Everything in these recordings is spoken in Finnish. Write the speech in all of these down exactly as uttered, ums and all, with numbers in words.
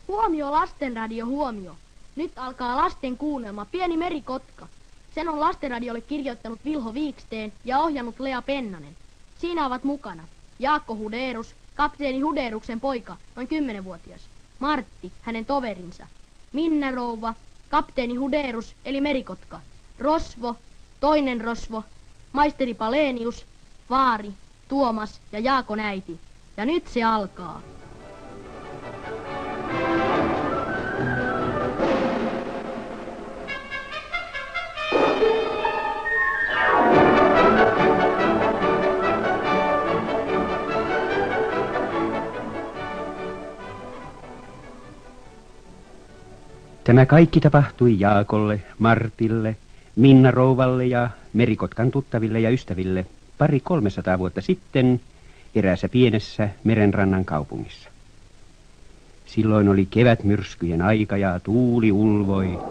Huomio lastenradio, huomio. Nyt alkaa lasten kuunnelma Pieni merikotka. Sen on lastenradiolle kirjoittanut Vilho Viiksteen ja ohjannut Lea Pennanen. Siinä ovat mukana Jaakko Huderus, kapteeni Huderuksen poika, noin kymmenvuotias. Martti, hänen toverinsa. Minna rouva, kapteeni Huderus eli merikotka. Rosvo, toinen Rosvo, maisteri Palenius, vaari, Tuomas ja Jaakon äiti. Ja nyt se alkaa. Tämä kaikki tapahtui Jaakolle, Martille, Minna rouvalle ja merikotkan tuttaville ja ystäville pari kolmesataa vuotta sitten eräässä pienessä merenrannan kaupungissa. Silloin oli kevätmyrskyjen aika ja tuuli ulvoi.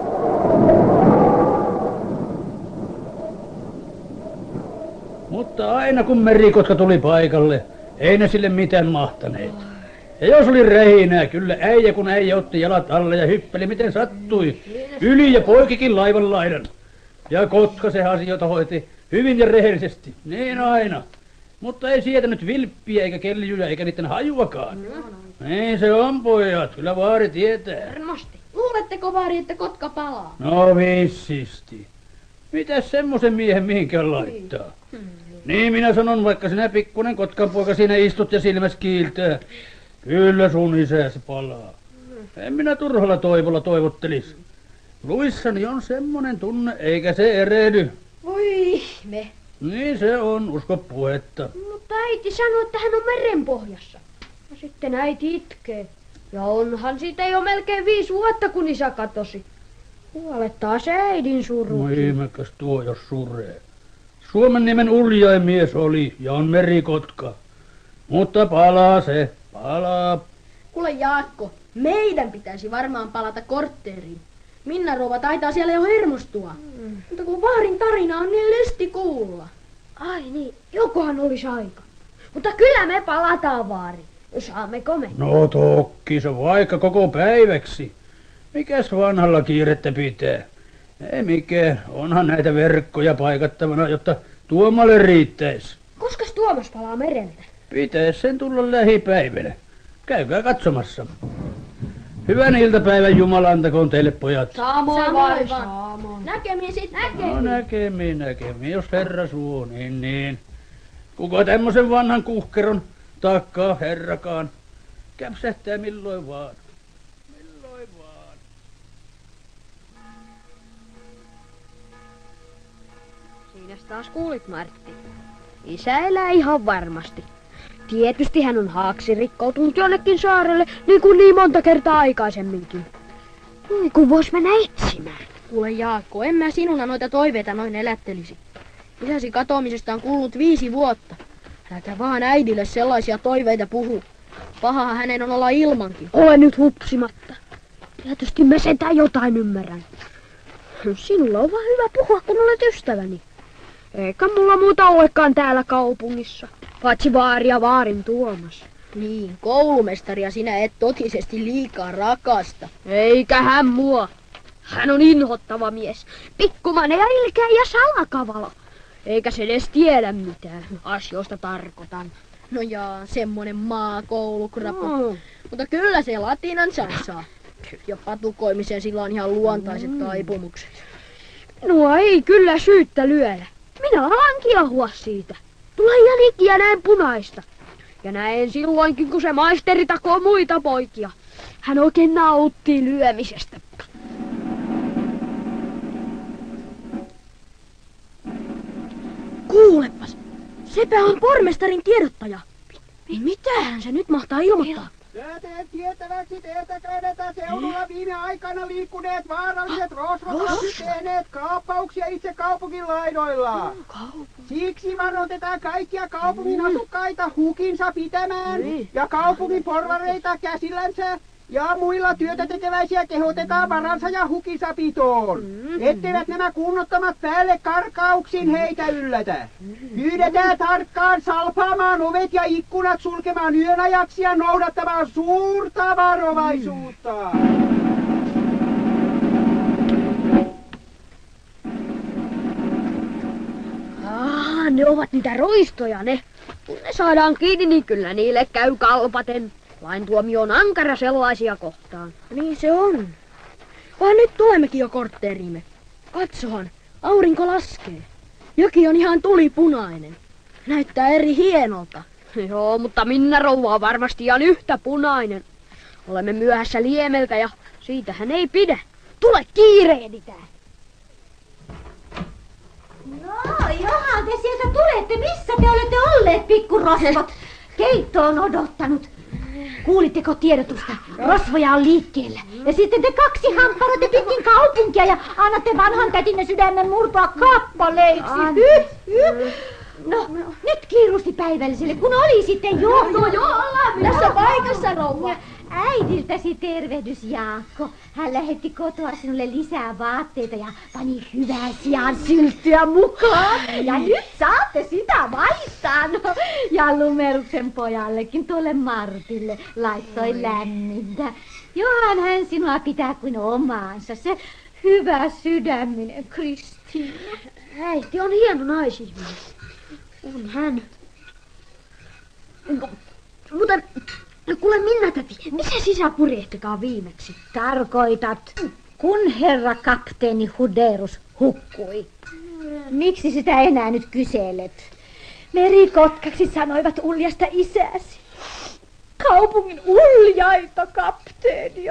Mutta aina kun merikotka tuli paikalle, ei ne sille mitään mahtaneet. Ja jos oli rähinää, kyllä äijä kun äijä otti jalat alle ja hyppeli miten sattui. Yli ja poikikin laivan laidan. Ja kotka se asioita hoiti hyvin ja rehellisesti, niin aina. Mutta ei sietänyt vilppiä eikä keljuja eikä niiden hajuakaan. Niin se on pojat, kyllä vaari tietää. Varmasti. Luuletteko vaari, että kotka palaa? No vissisti. Mitäs semmoisen miehen mihinkään laittaa? Niin minä sanon, vaikka sinä pikkunen kotkan poika siinä istut ja silmäs kiiltää. Kyllä sun isäsi palaa. En minä turhalla toivolla toivottelis. Luissani on semmonen tunne, eikä se erehdy. Voi ihme. Niin se on, usko puhetta. Mutta äiti sanoi, että hän on merenpohjassa. No sitten äiti itkee. Ja onhan siitä jo melkein viisi vuotta, kun isä katosi. Huolettaa se äidin suru. No ihmekäs tuo, jos suree. Suomen nimen uljain mies oli ja on merikotka. Mutta palaa se, palaa. Kuule Jaakko, meidän pitäisi varmaan palata kortteeriin. Minna rouva taitaa siellä jo hermostua. Mm. Mutta kun vaarin tarina on niin lysti kuulla. Ai niin, jokohan olisi aika. Mutta kyllä me palataan vaari. Saammeko me? No tokki se vaikka koko päiväksi. Mikäs vanhalla kiirettä pitää? Ei mikään, onhan näitä verkkoja paikattavana, jotta Tuomalle riittäisi. Koskas Tuomas palaa mereltä? Pitäis sen tulla lähipäivänä. Käykää katsomassa. Hyvän iltapäivän Jumala antakoon teille pojat. Samoin vaari, samoin. Näkemiin sitten. Näkemiin. No näkemiin, näkemiin, jos herra suo, niin niin. Kuka tämmösen vanhan kuhkeron takkaa herrakaan käpsähtää milloin vaan. Milloin vaan. Siinäs taas kuulit, Martti. Isä elää ihan varmasti. Tietysti hän on haaksi rikkoutunut jonnekin saarelle, niin kuin niin monta kertaa aikaisemminkin. Niin kuin vois mennä etsimään. Kuule Jaakko, en mä sinuna noita toiveita noin elättelisi. Isäsi katoamisesta on kulunut viisi vuotta. Äläkä vaan äidille sellaisia toiveita puhu. Paha hänen on olla ilmankin. Ole nyt hupsimatta. Tietysti mä sentään jotain ymmärrän. Sinulla on vaan hyvä puhua, kun olet ystäväni. Eikä mulla muuta olekaan täällä kaupungissa. Paitsi vaari ja vaarin Tuomas. Niin, koulumestaria sinä et totisesti liikaa rakasta. Eikä hän mua. Hän on inhottava mies. Pikkumainen ja ilkeä ja salakavala. Eikä se edes tiedä mitään asioista tarkoitan. No jaa, semmonen maakoulukrapu. Mm. Mutta kyllä se latinan saa. Ja patukoimiseen sillä on ihan luontaiset mm. taipumukset. No ei kyllä syyttä lyödä. Minä alan kiehua siitä. Tulee jänikiä näin punaista. Ja näen silloinkin, kun se maisteri takoo muita poikia. Hän oikein nauttii lyömisestä. Kuulepas, sepä on pormestarin tiedottaja. Mitähän se nyt mahtaa ilmoittaa? Sääteet tietäväksi teiltä käydetään seudulla viime aikana liikkuneet vaaralliset rosvot ovat tehneet kaappauksia itse kaupungin laidoilla. Siksi varoitetaan kaikkia kaupungin asukkaita hukinsa pitämään ja kaupungin porvareita käsillänsä Ja muilla työtä tekeväisiä kehotetaan varansa ja hukinsa pitoon. Etteivät nämä kunnottomat päälle karkauksin heitä yllätä. Pyydetään tarkkaan salpaamaan ovet ja ikkunat sulkemaan yön ajaksi ja noudattamaan suurta varovaisuutta. Ah, ne ovat niitä roistoja ne. Kun ne saadaan kiinni, niin kyllä niille käy kalpaten. Lain tuomio on ankara sellaisia kohtaan. Niin se on. Vaan nyt tulemmekin jo kortteerimme. Katsohan, aurinko laskee. Joki on ihan tulipunainen. Näyttää eri hienolta. Joo, mutta Minna rouva on varmasti ihan yhtä punainen. Olemme myöhässä Liemeltä ja siitä hän ei pidä. Tule, kiirehditään. No, johan te sieltä tulette. Missä te olette olleet, pikkurosvot? Keitto on odottanut. Kuulitteko tiedotusta? Rosvoja on liikkeellä. Ja sitten te kaksi hampparoitte pitkin kaupunkia ja annatte vanhan tätinne sydämen murtua kappaleiksi. Hyh, hyh. No, nyt kiirusti päivälliselle, kun oli sitten jo. No joo, ollaan tässä paikassa, rouva. Äidiltäsi tervehdys, Jaakko. Hän lähetti kotoa sinulle lisää vaatteita ja pani hyvää sijaan sylttyä mukaan. Ja nyt saatte sitä vaihtaa. No, ja Lumeruksen pojallekin, tuolle Martille, laittoi lämmintä. Johan hän sinua pitää kuin omaansa, se hyvä sydäminen Kristiina. Äiti on hieno naisihminen. On hän. Mutta kuule, Minna täti, missä sisä purjehtikaan viimeksi? Tarkoitat, kun herra kapteeni Huderus hukkui. Miksi sitä enää nyt kyselet? Merikotkaksi sanoivat uljasta isäsi. Kaupungin uljaita kapteenia.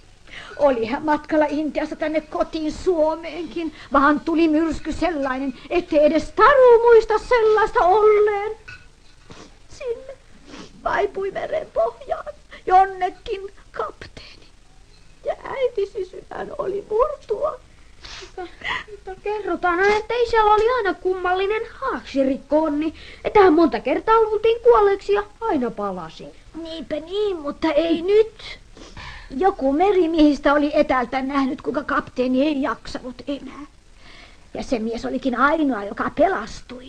Oli hän matkalla Intiasta tänne kotiin Suomeenkin, vaan tuli myrsky sellainen, ettei edes taru muista sellaista olleen. Sinne vaipui meren pohjaan jonnekin kapteeni. Ja äitisi sydän oli murtua. Mutta kerrotaan, että isällä oli aina kummallinen haaksirikkonni, että hän monta kertaa luultiin kuolleeksi ja aina palasi. Niinpä niin, mutta ei nyt. Joku merimiehistä oli etäältä nähnyt, kuinka kapteeni ei jaksanut enää. Ja se mies olikin ainoa, joka pelastui.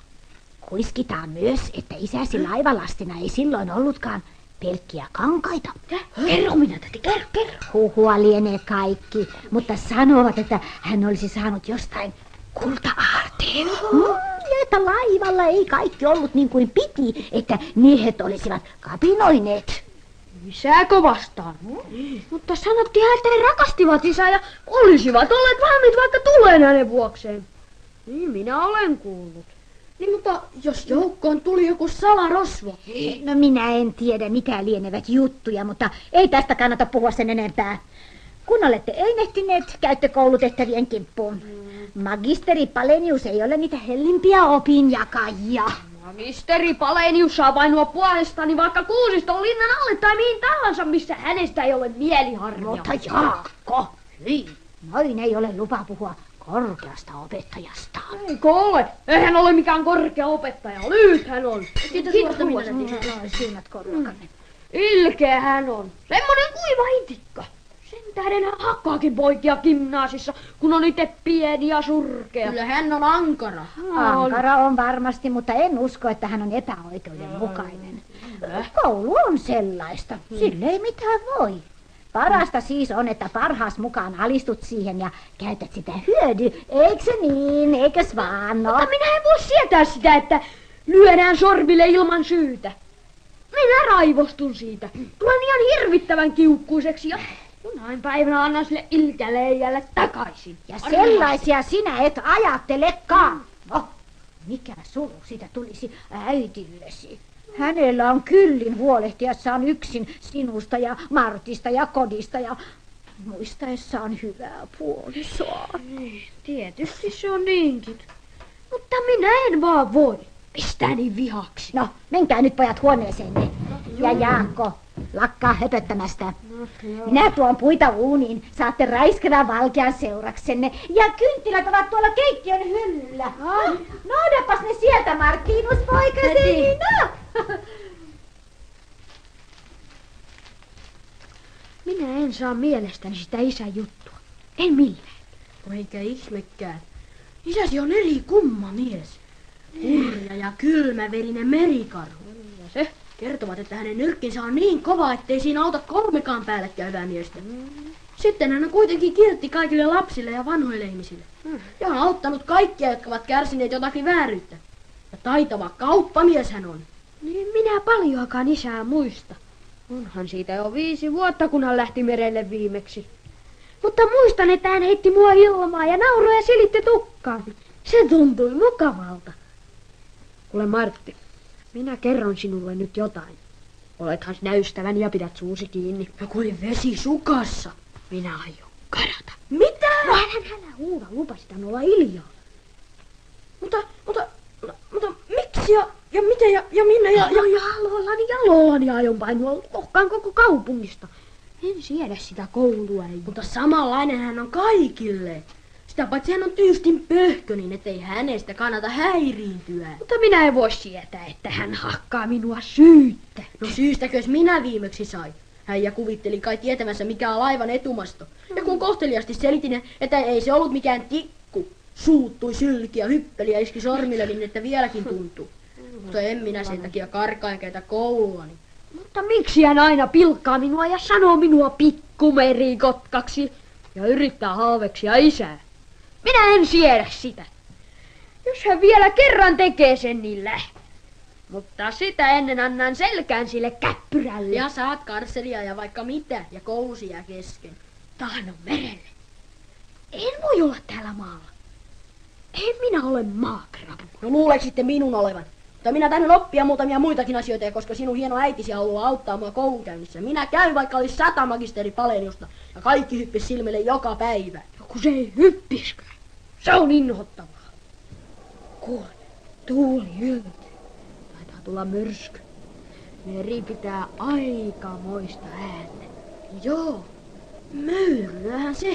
Kuiskitaan myös, että isäsi laivalastina ei silloin ollutkaan pelkkiä kankaita. Kerro minä, täti, kerro, kerro. Huhua lienee kaikki, mutta sanovat, että hän olisi saanut jostain kulta-aarteen. Mm, ja että laivalla ei kaikki ollut niin kuin piti, että miehet olisivat kapinoineet. Isääkö vastaan? Mm. Mutta sanottiin, että he rakastivat isää ja olisivat olleet valmiit vaikka tuleen hänen vuokseen. Niin minä olen kuullut. Niin, mutta jos joukkoon tuli joku salarosvo. No minä en tiedä, mitä lienevät juttuja, mutta ei tästä kannata puhua sen enempää. Kun olette einehtineet, käytte koulutehtävien kimppuun. Magisteri Palenius ei ole niitä hellimpiä opinjakajia. Magisteri Palenius saa painua puolestani vaikka Kuusiston linnan alle tai mihin tahansa, missä hänestä ei ole mieliharmia. Mutta Jaakko, hyi, noin ei ole lupa puhua korkeasta opettajasta. Eikö ole? Eihän ole mikään korkea opettaja. Lyhyt hän on. Kiitos Noin siunat korvakanne. Ilkeä hän on. Semmonen kuiva itikka. Sen tähden hän hakkaakin poikia gymnaasissa, kun on itse pieni ja surkea. Kyllä hän on ankara. Ankara on varmasti, mutta en usko, että hän on epäoikeudenmukainen. Koulu on sellaista. Sille ei mitään voi. Parasta siis on, että parhaas mukaan alistut siihen ja käytät sitä hyödy. Eikö se niin? Eikös vaan? No? Mutta minä en voi sietää sitä, että lyödään sormille ilman syytä. Minä raivostun siitä. Tulen ihan hirvittävän kiukkuiseksi ja jonain päivänä annan sille ilkäleijälle takaisin. Ja sellaisia sinä et ajattelekaan. No, mikä suru siitä tulisi äitillesi? Hänellä on kyllin huolehtiessaan yksin sinusta ja Martista ja kodista ja muistaessaan hyvää puolisoa. Tietysti se on niinkin. Mutta minä en vaan voi pistää niin vihaksi. No, menkää nyt pojat huoneeseenne. Ja Jaakko, lakkaa höpöttämästä. Minä tuon puita uuniin. Saatte räiskärän valkean seuraksenne. Ja kynttilät ovat tuolla keittiön hyllyllä. Noudapas ne sieltä, Martinus, poikaseni. No. Minä en saa mielestäni sitä isän juttua. En millään. No eikä ihmekään. Isäsi on eri kumma mies. Hurja ja kylmäverinen merikarhu. Ja se kertovat, että hänen nyrkkinsä on niin kova, ettei siinä auta kolmekaan päälle käyvää miestä. Sitten hän on kuitenkin kiltti kaikille lapsille ja vanhoille ihmisille. Ja on auttanut kaikkia, jotka ovat kärsineet jotakin vääryyttä. Ja taitava kauppamies hän on. Niin minä paljoakaan isää muista. Onhan siitä jo viisi vuotta, kun hän lähti merelle viimeksi. Mutta muistan, että hän heitti mua ilmaa ja nauroi ja silitti tukkaan. Se tuntui mukavalta. Kuule Martti, minä kerron sinulle nyt jotain. Olethan sinä ystäväni ja pidät suusi kiinni. Ja kuin vesi sukassa. Minä aion karata. Mitä? No älä, älä huuda, lupasit olla hiljaa. Mutta, mutta, mutta miksi ja, ja miten ja, ja minne ja... ja jaloillani, jaloillani aion painua lohkaan koko kaupungista. En siedä sitä koulua ei. Mutta samanlainen hän on kaikille. Sitä paitsi hän on tyystin pöhkö, niin ettei hänestä kannata häiriintyä. Mutta minä en voi sietää, että hän hakkaa minua syyttä. No syystäkös minä viimeksi sai. Äijä kuvitteli kai tietämänsä mikä on laivan etumasto. Ja kun kohteliasti selitin, että ei se ollut mikään tikku, suuttui sylki ja hyppeli ja iski sormille niin, että vieläkin tuntuu. Mutta en minä sen takia karkaa enkä käytä kouluani. Mutta miksi hän aina pilkkaa minua ja sanoo minua pikkumerikotkaksi ja yrittää haaveksia isää? Minä en siedä sitä. Jos hän vielä kerran tekee sen, niin lähtee. Mutta sitä ennen annan selkään sille käppyrälle. Ja saat karsselia ja vaikka mitä, ja koulusi jää kesken. Tahdon merelle. En voi olla täällä maalla. En minä ole maakrapu. No luuleeko sitten minun olevan? Mutta minä tahdon oppia muutamia muitakin asioita, ja koska sinun hieno äitisi haluaa auttaa mua koulunkäynnissä. Minä käyn vaikka olisi sata magisteri Paleniusta, ja kaikki hyppis silmille joka päivä. No kun se ei hyppiskään. Se on inhottavaa. Kuule, tuuli yltyy. Taitaa tulla myrsky. Meri pitää aikamoista ääntä. Joo, möyryähän se.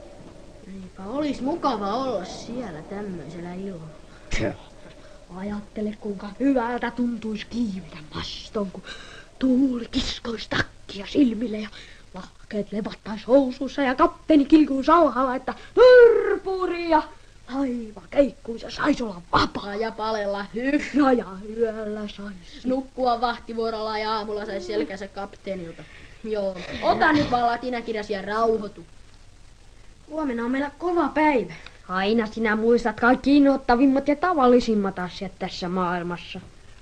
Eipä olis mukava olla siellä tämmöisellä illalla. Ajattele, kuinka hyvältä tuntuisi kiivetä maston, kun tuuli kiskoisi takkia silmille ja lahkeet levattais housuissa ja kapteeni kilkuisi alhaalla, että turpuri ja laiva keikkuisi ja sais olla vapaa ja palella hyh. No ja yöllä sais nukkua vahtivuorolla ja aamulla sais selkänsä kapteenilta. Joo, ota nyt vaan latinakirjasi ja rauhoitu. Huomenna on meillä kova päivä. Aina sinä muistat kaikki inhottavimmat ja tavallisimmat asiat tässä maailmassa.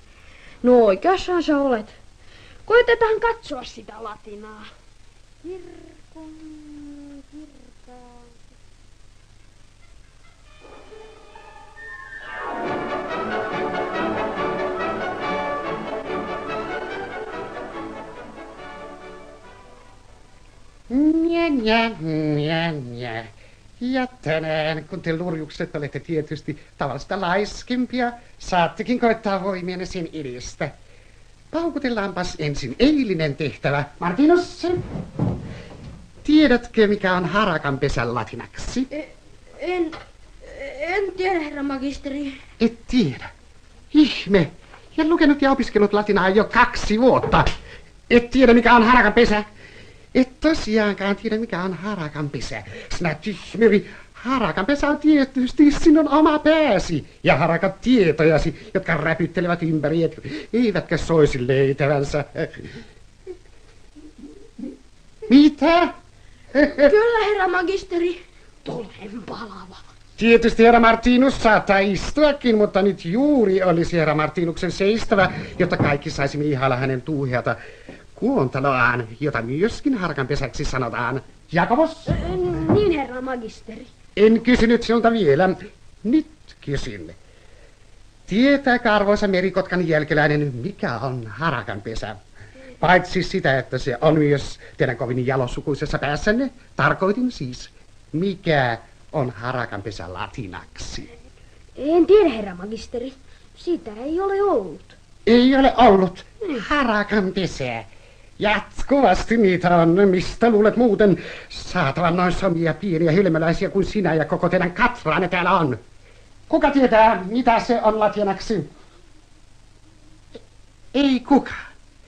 No oikeassahan sä olet. Koitetaan katsoa sitä latinaa. Kirkon, kirkkaan. Nja, nja, nja, nja. Ja tänään, kun te lurjukset olette tietysti tavallista laiskempia, saattekin koittaa voimienne sen edestä. Paukutellaanpas ensin eilinen tehtävä. Martinus, tiedätkö mikä on harakanpesän latinaksi? En, en tiedä, herra magisteri. Et tiedä. Ihme. Ja lukenut ja opiskellut latinaa jo kaksi vuotta. Et tiedä mikä on harakanpesä. Et tosiaankaan tiedä mikä on harakanpesä. Sinä tyhmyri, harakanpesä on tietysti sinun oma pääsi ja harakat tietojasi, jotka räpyttelevät ympäri, et, eivätkä soisi leitävänsä. Mitä? Kyllä, herra magisteri. Tulen palava. Tietysti herra Martinus saattaa istuakin, mutta nyt juuri olisi herra Martinuksen seistävä, jotta kaikki saisimme ihailla hänen tuuheata kuontaloaan, jota myöskin harakanpesäksi sanotaan. Jakobos? Niin, herra magisteri. En kysynyt sinulta vielä. Nyt kysyn. Tietääkö arvoisa merikotkan jälkeläinen, mikä on harakanpesä? Paitsi sitä, että se on myös teidän kovin jalosukuisessa päässänne. Tarkoitin siis, mikä on harakanpesä latinaksi? En tiedä, herra magisteri. Siitä ei ole ollut. Ei ole ollut. Harakanpesä. Jatkuvasti niitä on. Mistä luulet muuten saatavan noin somia pieniä helmäläisiä kuin sinä ja koko teidän katraanne täällä on? Kuka tietää, mitä se on latinaksi? Ei kukaan.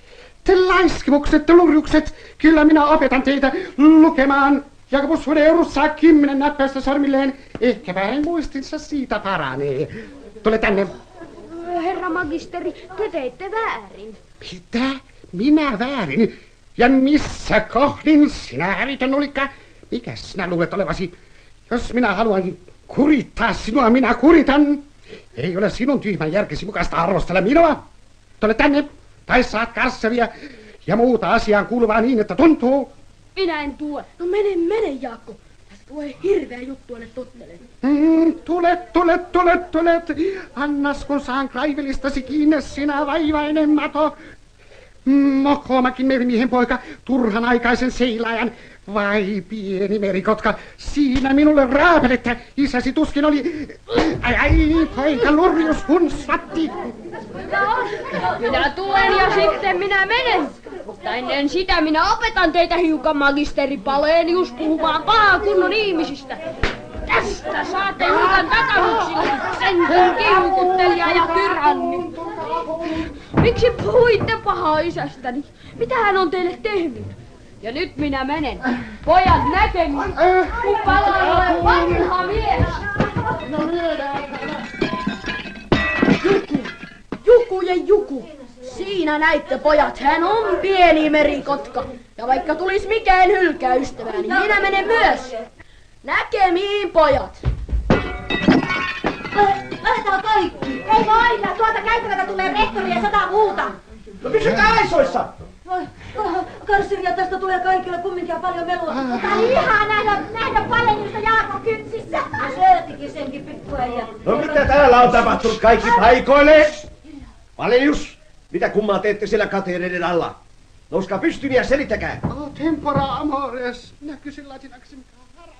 Te laiskimukset, te lurjukset, kyllä minä opetan teitä lukemaan. Jakobus Hudeurus saa kymmenen näppäystä sormilleen. Ehkäpä hänen muistinsa siitä paranee. Tule tänne. Herra magisteri, te teitte väärin. Mitä? Minä väärin? Ja missä kohdin sinä hävitön olikka? Mikäs sinä luulet olevasi? Jos minä haluan kurittaa sinua, minä kuritan. Ei ole sinun tyhmän järkesi mukaista arvostella minua. Tule tänne, tai saat karsseria ja muuta asiaan kuuluvaa niin, että tuntuu. Minä en tule. No mene, mene Jaakko. Tästä tulee hirveä juttu, ne tottelee. Mm, tule, tule, tule, tule. Annas kun saan kraivelistasi kiinni, sinä vaivainen mato. Mokoomakin merimiehen poika, turhan aikaisen seilaajan. Vai pieni merikotka, siinä minulle raapeletta. Isäsi tuskin oli... Ai ai, poika lurjus hunssatti. Minä tulen ja sitten minä menen. Mutta ennen sitä minä opetan teitä hiukan magisteri Palenius puhumaan pahaa kunnon ihmisistä. Tästä saatte hiukan takamuksilla, sen kiukuttelija ja tyranni. Miksi puhuitte pahaa isästäni? Mitä hän on teille tehnyt? Ja nyt minä menen. Pojat näkemiin, kun palaan olen vanha mies. No Juku, Juku ja Juku. Siinä näitte pojat, hän on pieni merikotka. Ja vaikka tulis mikään hylkää ystävää, niin minä menen myös. Näkemiin pojat. Laitetaan kaikki. Ei voida, tuolta käytävältä tulee rehtori ja sata muuta. No pysykää aisoissa! Voi, Karsiria, tästä tulee kaikille kumminkin paljon melua. Mutta ihan nähdä, nähdä Paleniusta Jaakon kynsissä. Ja söötikin senkin pikkuäijä. No mitä täällä on tapahtunut kaikki paikoille? Palenius, mitä kummaa teette siellä katereiden alla? Nouskaa pystyyn ja selittäkää. Oh, tempora amores. Minä kysyn latinaksi, mikä on haraka.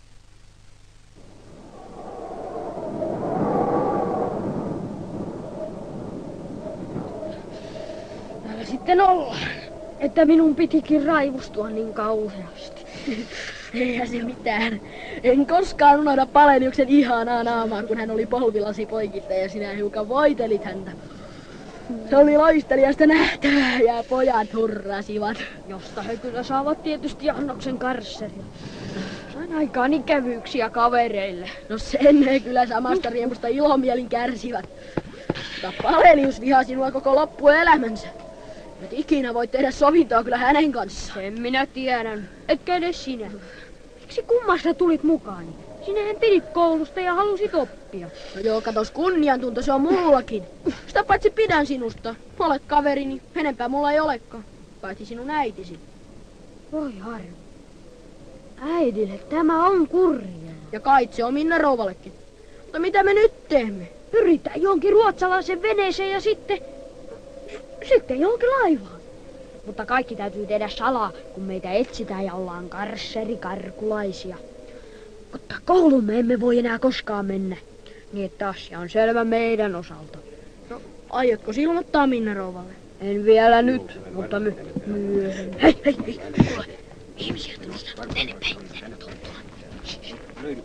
Täällä sitten ollaan. Että minun pitikin raivustua niin kauheasti. Eihän se mitään. En koskaan unohda Paleniuksen ihanaa naamaa, kun hän oli polvilasi poikittaja ja sinä hiukan voitelit häntä. Se oli loistelijasta nähtävää ja pojat hurrasivat. Josta he kyllä saavat tietysti annoksen karsseria. Sain aikaan ikävyyksiä kavereille. No sen he kyllä samasta riemusta ilomielin kärsivät. Mutta Palenius vihaa sinua koko loppuelämänsä. Et ikinä voit tehdä sovintoa kyllä hänen kanssaan. Sen minä tiedän. Etkä edes sinä. Miksi kummasta tulit mukaani? Sinähän pidit koulusta ja halusit oppia. No joo, katos, kunniantunto se on mullakin. Sitä paitsi pidän sinusta. Olet kaverini, enempää mulla ei olekaan. Paitsi sinun äitisi. Voi harmi. Äidille tämä on kurjaa. Ja kait se on Minna rouvallekin. Mutta mitä me nyt teemme? Pyritään jonkin ruotsalaisen veneeseen ja sitten... Sitten johonkin laivaan. Mutta kaikki täytyy tehdä salaa, kun meitä etsitään ja ollaan karsserikarkulaisia. Mutta kouluun me emme voi enää koskaan mennä. Niin että asia on selvä meidän osalta. No, aiotko ilmoittaa Minna rouvalle? En vielä nyt, mutta my- myöhemmin. Hei, hei, hei, kuule. Ihmisiä tulossa, tänne päin, tänne tuolla.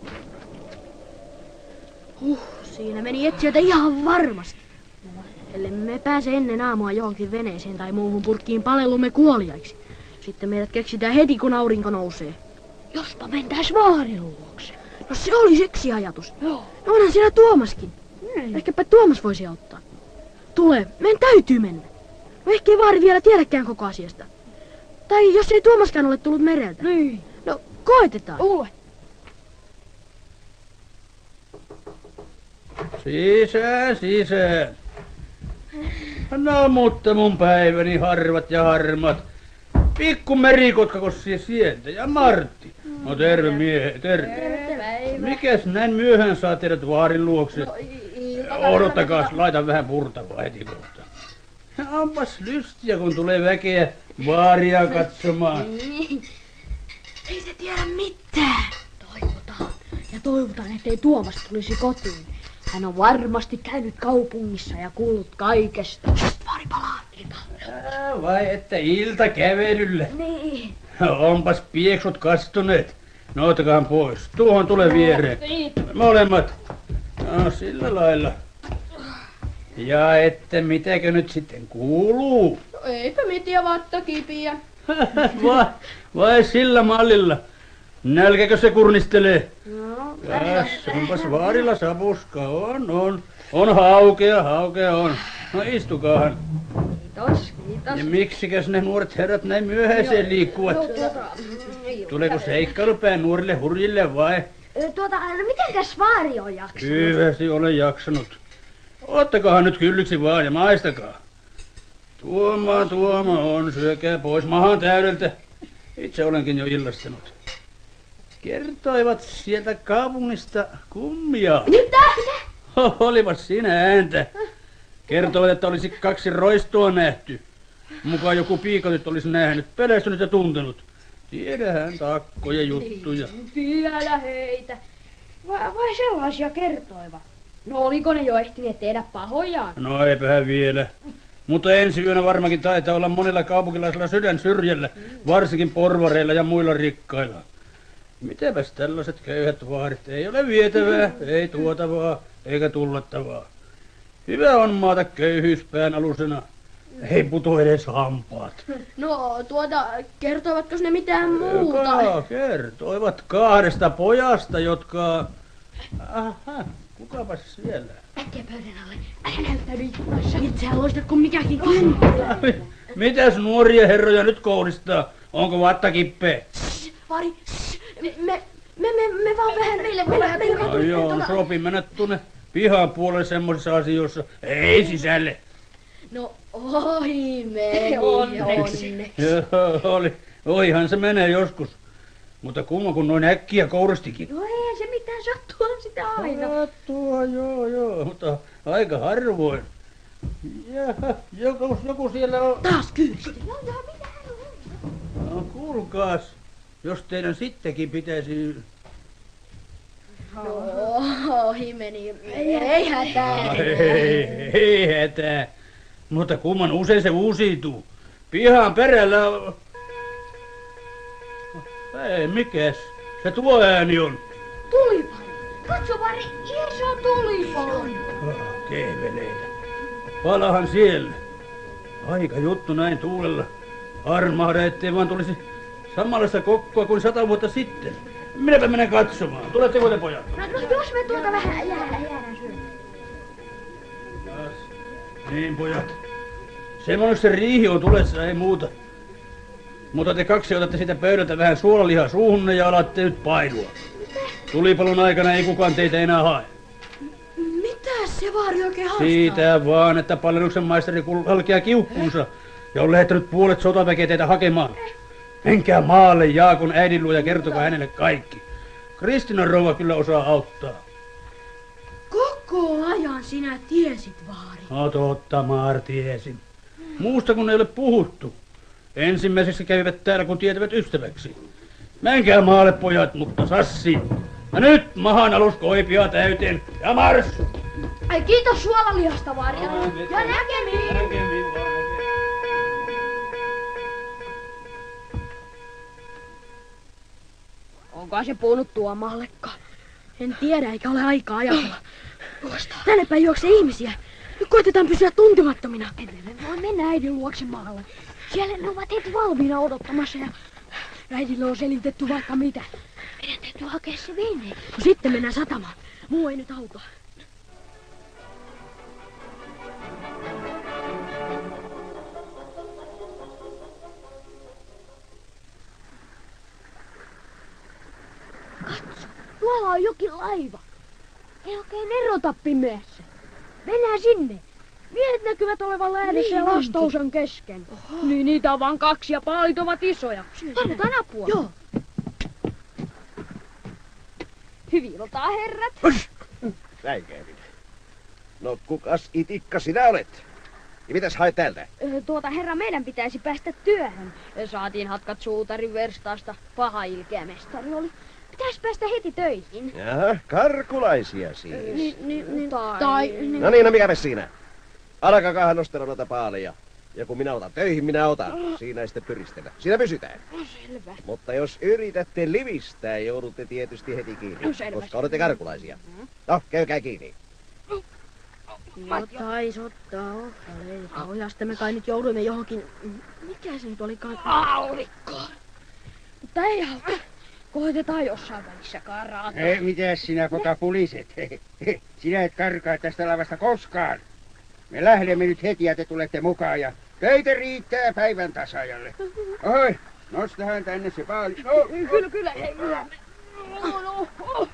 Huh, siinä meni etsijöitä ihan varmasti. Ellei me pääse ennen aamua johonkin veneeseen tai muuhun purkkiin palellumme kuoliaiksi. Sitten meidät keksitään heti, kun aurinko nousee. Jospa mentäis vaarin luokse. No se oli siksi ajatus. Joo. No onhan siellä Tuomaskin. Näin. Ehkäpä Tuomas voisi auttaa. Tule, meidän täytyy mennä. No ehkä ei vaari vielä tiedäkään koko asiasta. Tai jos ei Tuomaskaan ole tullut mereltä. Niin. No koetetaan. Ule. Sisään, sisään. No mutta mun päiväni harvat ja harmat. Pikku merikotka siis sieltä ja Martti. No terve miehe, terve. Mikäs näin myöhään saa teidät vaarin luokse? Odottakaa, laitan vähän purtavaa heti kohta. Onpas lystiä, kun tulee väkeä vaaria katsomaan. Ei se tiedä mitään. Toivotaan. Ja toivotaan, ettei Tuomas tulisi kotiin. Hän on varmasti käynyt kaupungissa ja kuullut kaikesta. Vaari palaa. Ää, vai että ilta kävelylle? Niin. Onpas pieksut kastuneet. No otakaan pois. Tuohon tulee viereen. Molemmat. No sillä lailla. Ja että mitäkö nyt sitten kuuluu? No eipä mitään vatta kipiä. vai, vai sillä mallilla? Nälkäkö se kurnistelee? No, Tässä onpas vaarilla sapuska. On, on. On haukea, haukea on. No istukaahan. Kiitos, kiitos. Ja miksikäs ne nuoret herrat näin myöhäiseen liikkuvat? Tuleeko seikkailupää nuorille hurjille vai? Tuota, no mitenkäs vaari on jaksanut? Hyvästi olen jaksanut. Ottakohan nyt kylliksi vaan ja maistakaa. Tuomaa, tuoma on, syökää pois mahan täydeltä. Itse olenkin jo illastanut. Kertoivat sieltä kaupungista kummia. Mitä? Olivat siinä ääntä. Kertoivat, että olisi kaksi roistoa nähty. Mukaan joku piikotyttö olisi nähnyt, pelästynyt ja tuntenut. Tiedähän takkoja juttuja. Vielä heitä. Vai, vai sellaisia kertoivat? No oliko ne jo ehtineet tehdä pahojaan? No eipähän vielä. Mutta ensi yönä varmaankin taitaa olla monilla kaupunkilaisilla sydän syrjällä, varsinkin porvareilla ja muilla rikkailla. Mitäpäs tällaiset köyhät vaarit? Ei ole vietävää, ei tuotavaa, eikä tullattavaa. Hyvä on maata köyhyyspään alusena. Ei puto edes hampaat. No tuota, kertoivatko ne mitään muuta? Joka kertoivat kahdesta pojasta, jotka... Aha, kukapas siellä? Äkkiä pöydän alle. Älä näyttäydy ikkunassa. Itsehän loistat kuin mikäkin kynttilä. Mitäs nuoria herroja nyt kohdistaa? Onko vatta kippee? Vari, me, me, me, me, me vaan vähän meille, meille, meille vaan Ai joo, sopi mennä tuonne pihan puolelle semmosissa asioissa. Ei sisälle. No ohi meni, onneksi. Joo, oli. Oihan se menee joskus. Mutta kumma kun noin äkkiä kouristikin. No eihän se mitään, sattuuhan sitä aina. Sattua, joo, joo, mutta aika harvoin. Jaha, joku, joku siellä on. Taas kyydisti. Joo, joo, mitä hän on? No kuulkaas, jos teidän sittenkin pitäisi... No ohi meni, ei hätää. Ei, ei hätää. Mutta kumman usein se uusiutuu. Pihan perällä on... Ei, mikäs? Se tuo ääni on. Tulipalo. Katso Vari, iso tulipalo. Ah, kehveleitä. Palahan siellä. Aika juttu näin tuulella. Armahda, ettei vaan tulisi samanlaista kokkoa kuin sata vuotta sitten. Minäpä menen katsomaan. Tuletteko te pojat? No, no jos me tuota vähän jäädään, jäädään syömään. Niin pojat. Semmoinen se riihi on tulessa, ei muuta. Mutta te kaksi otatte siitä pöydältä vähän suolalihaa suuhunne ja alatte nyt painua. Tulipalon aikana ei kukaan teitä enää hae. Mitä se vaari oikein haastaa? Siitä vaan, että palveluksen maisteri halkeaa kiukkuunsa ja on lähettänyt puolet sotaväkeä teitä hakemaan. Menkää maalle Jaakon äidin luo ja kertokaa hänelle kaikki. Kristinan rouva kyllä osaa auttaa. Koko ajan sinä tiesit, vaari. No totta, maar tiesin. Muusta kun ei ole puhuttu. Ensimmäiseksi kävivät täällä, kun tietävät ystäväksi. Menkää maalle, pojat, mutta sassi. Ja nyt mahan alus koipia täyteen ja marssu! Ai kiitos suolalihasta, vaari. Ja näkemiin. Näkemiin vaan. Onkohan se puhunut Tuomallekaan? En tiedä, eikä ole aikaa ajatella. Tänne päin juoksee ihmisiä. Nyt koitetaan pysyä tuntemattomina. Emme me voi mennä äidin luokse maalle. Siellä ne ovat heti valmiina odottamassa ja äidille on selitetty vaikka mitä. Meidän täytyy hakea se vene. No sitten mennään satamaan. Muu ei nyt auta. Katso, tuolla on jokin laiva. Ei oikein erota pimeässä. Mennään sinne. Miehet näkyvät olevan lähdössä ja lastausan kesken. Oho. Niin niitä on vaan kaksi ja paalit ovat isoja. Tarvitaan apua. Joo. Hyvin iltaa, herrat. Näinkäivin. No kukas itikka sinä olet? Ja mitäs haet täältä? Tuota herra, meidän pitäisi päästä työhön. Saatiin hatkat suutarin verstaasta. Paha ilkeä mestari oli. Pitäis päästä heti töihin. Jaha, karkulaisia siis. Ni, ni, ni, tai... tai ni, No niin, no mikäpä siinä? Alkakaahan nostella noita paaleja. Ja kun minä otan töihin, minä otan. Siinä ei sitten pyristellä. Siinä pysytään. No selvä. Mutta jos yritätte livistää, joudutte tietysti heti kiinni. No selvä. Koska olette karkulaisia. No, käykää kiinni. Jotain ottaa ohra ojasta. Me kai nyt jouduimme johonkin... Mikä se nyt olikaan? Aulikko. Mutta ei auta. Koitetaan jossain välissä karata. Ei, mitäs sinä kota puliset? Sinä et karkaa tästä lavasta koskaan. Me lähdemme nyt heti ja te tulette mukaan ja töitä riittää päivän tasajalle. Oi, nostahan tänne se paali. No. Kyllä, kyllä, hei, hyvä. No, no, oh.